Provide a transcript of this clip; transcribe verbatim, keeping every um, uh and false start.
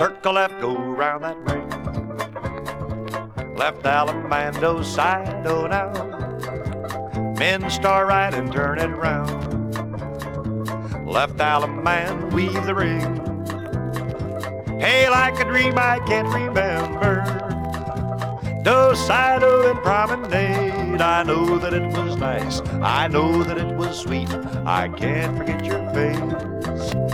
Circle left, go round that ring. Left Alamando side, oh now. Men start right and turn it round. Left Alaman, weave the ring. Hey, like a dream I can't remember. Dos Sado and promenade. I know that it was nice. I know that it was sweet. I can't forget your face.